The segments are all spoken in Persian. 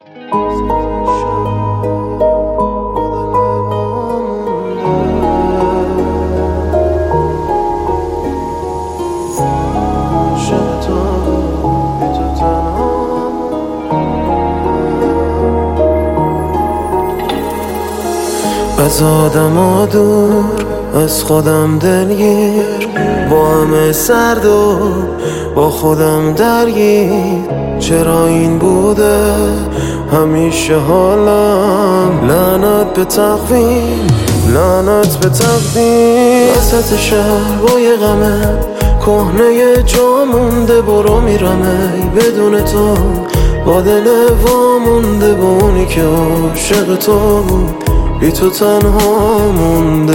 از آدم دور، از خودم دلگیر، با همه سرد و با خودم درگیر. چرا این بوده همیشه حالم؟ لعنت به تقویم، لعنت به تقدیم. وسط شهر با یه غمه کهنه جا مونده، برو میرم ای بدون تو، با دل وامونده، با اونی که عاشق تو بود بی تو تنها مونده.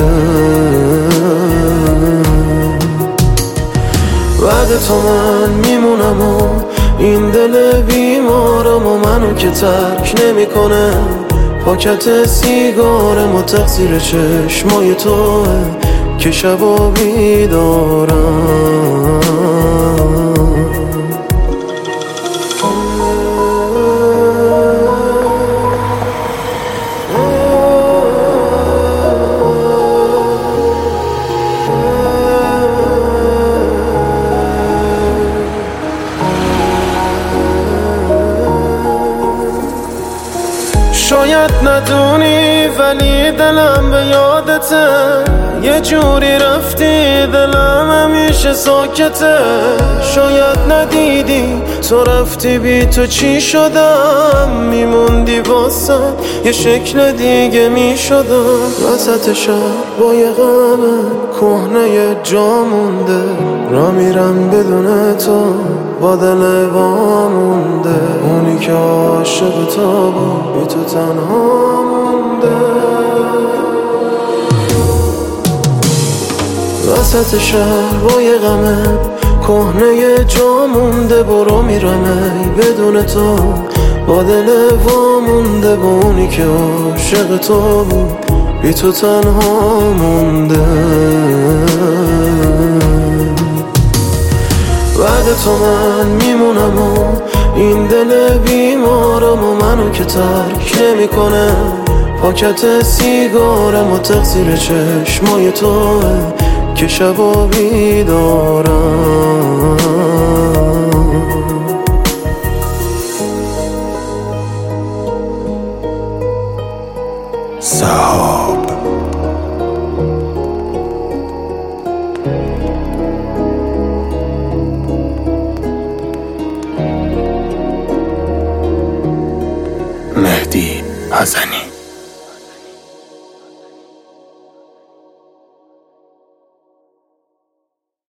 بعد تو من میمونم و این دل بیمارم و منو که ترک نمی کنه. پاکت سیگارم و تقصیر چشمای توه که شبا بیدارم. شاید ندونی ولی دلم به یادته، یه جوری رفتی دلم همیشه ساکته. شاید ندیدی تو رفتی بی تو چی شدم، میموندی واسه یه شکل دیگه میشدم. وسط شهر با یه غمه کهنه جا مونده، را میرم بدون تو با دل وامونده. اونی که عاشق تو بود بی تو تنها مونده. وسط شهر با یه غمه کهنه جا مونده، برو میرم ای بدون تو، با دل وامونده. با اونی که عاشق تو بود بی تو تنها مونده. بعد تو من میمونم و این دل بیمارم و منو که ترک نمی کنه. پاکت سیگارم و تقصیر چشمای توه که شبا بیدارم. سهاب مهدی حسنی.